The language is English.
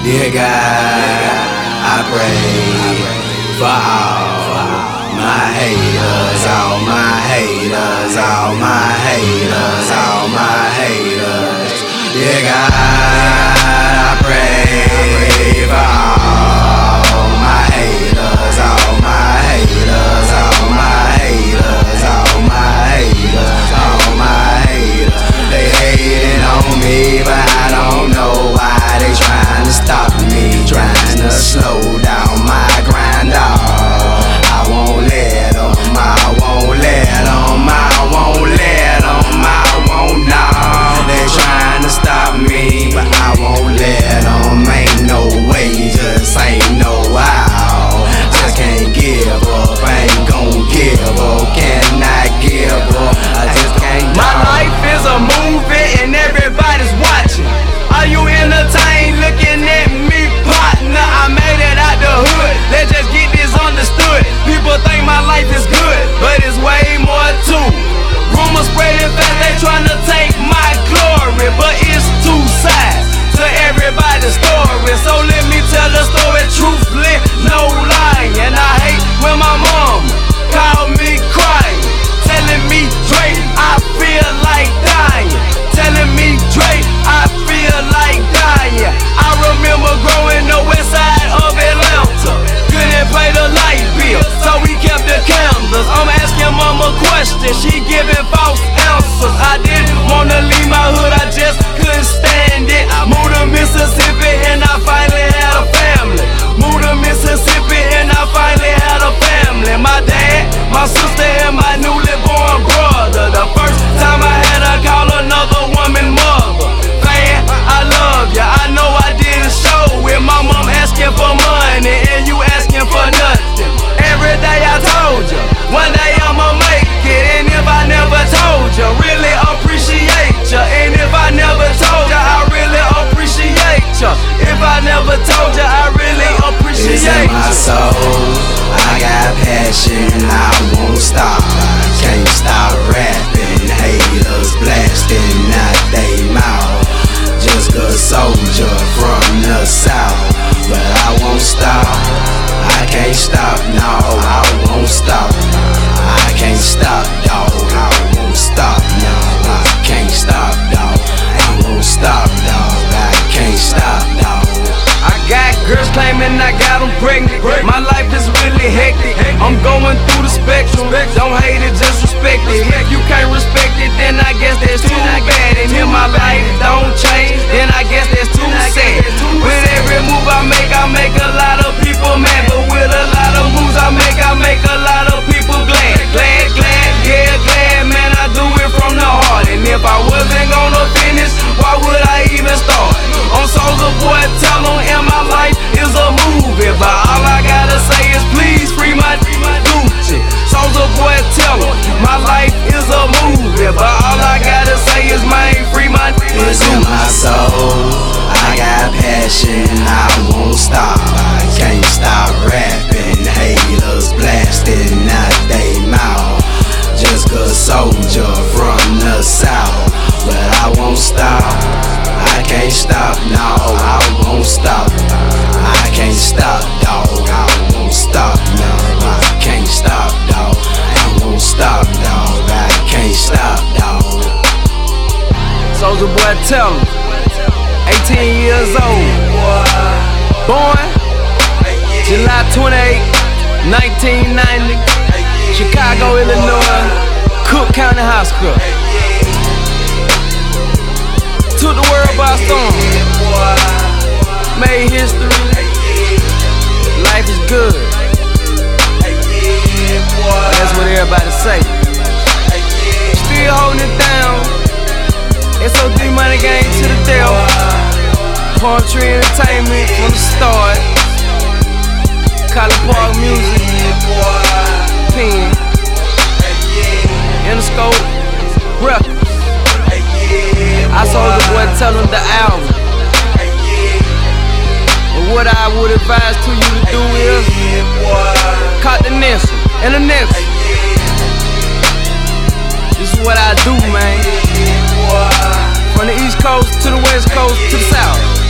Dear God, I pray for all my haters, all my haters, all my haters, all my haters. Dear God, I pray for all my haters, all my haters, all my haters, all my haters, all my haters. They hating on me, but I don't know why. They trying to stop me, trying to slow down my grind. I won't let them, I won't let them, I won't let them, I won't know. They trying to stop me, but I won't let them. Ain't no way, just ain't no how. Just can't give up, ain't gon' give up, cannot give up, I just can't. My life is a movie and everybody's watching. Are you entertained looking at me, partner? I made it out the hood, let's just get this understood. People think my life is good, but it's way more too. Rumors spreading fast, they tryna take my glory, but it's two sides to everybody's story. So let me tell the story truthfully, no lying. And I hate when my mom called me crying, telling me, Dre, I feel like dying. Telling me, Dre, I feel like dying. I remember growing the west side of Atlanta, couldn't pay the light bill, so we kept the candles. I'm asking mama questions, she giving false answers. I didn't wanna leave my hood, I just couldn't stand it. Moved to Mississippi and I finally had a family. Moved to Mississippi and I finally had a family. My dad, my sister and my newly born brother. The first time I had to call another woman mother. Fan, I love ya, I know I didn't show it. My mom asking for money and you asking for nothing. Every day I told ya, one day I'ma make it. And if I never told ya, really appreciate ya. And if I never told ya, I really appreciate ya. If I never told ya, I really appreciate ya. It's in my soul, I got passion, I won't stop. Can't stop rapping, haters blasting out they mouth. Just a soldier from the south, but I won't stop. I can't stop, no, I won't stop. I can't stop, dawg, I won't stop, no, I can't stop, dawg, I won't stop, dawg, I can't stop, dawg. I got girls claiming I got them pregnant. My life is really hectic, I'm going through the spectrum. Don't hate it, just respect it. If you can't respect it, then I guess that's too bad. And if my life don't change, then I guess that's too sad. With every move I make a lot of people mad. But with a lot of moves I make a lot of people glad. Glad, yeah, glad, man, I do it from the heart. And if I wasn't gonna finish, why would I even start? I'm Soulja Boy, tell them, and my life is a movie. But all I gotta say is please free my Gucci. Soulja Boy, tell them, my life is a movie. But all I gotta say is man, free my Gucci. It's in my soul, I got passion, I won't stop. I can't stop rapping, haters blasting out they mouth. Just a soldier from the south, but I won't stop. I can't stop, no, I won't stop. I can't stop, dawg, I won't stop, no, I can't stop, dawg, I won't stop, dawg, I can't stop, dawg. Soulja Boy, tell him, 18 years old, born July 28, 1990, Chicago, Illinois, Cook County Hospital. Took the world by storm, made history, life is good. That's what everybody say. Still holding it down, SOD Money Gang to the death. Palm Tree Entertainment from the start. College Park Music, Pen, Interscope Records. I Soulja Boy, tell them the album. But what I would advise to you to do is cut the next one and the next one. This is what I do, man. From the East Coast to the West Coast to the South.